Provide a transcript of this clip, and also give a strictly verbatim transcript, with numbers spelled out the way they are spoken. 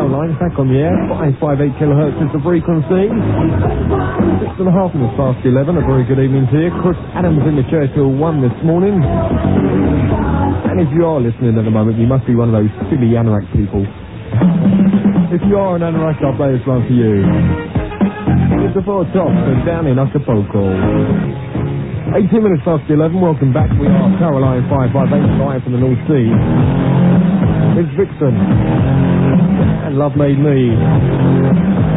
Caroline, back on the air. five five eight kilohertz is the frequency. Six and a half minutes past eleven. A very good evening to you. Chris Adams in the Churchill one this morning. And if you are listening at the moment, you must be one of those silly anorak people. If you are an anorak, I'll play this one for you. It's the Four Tops and Down in Acapulco. eighteen minutes past eleven. Welcome back. We are Caroline five five eight live from the North Sea. It's Vixen and Love Made Me.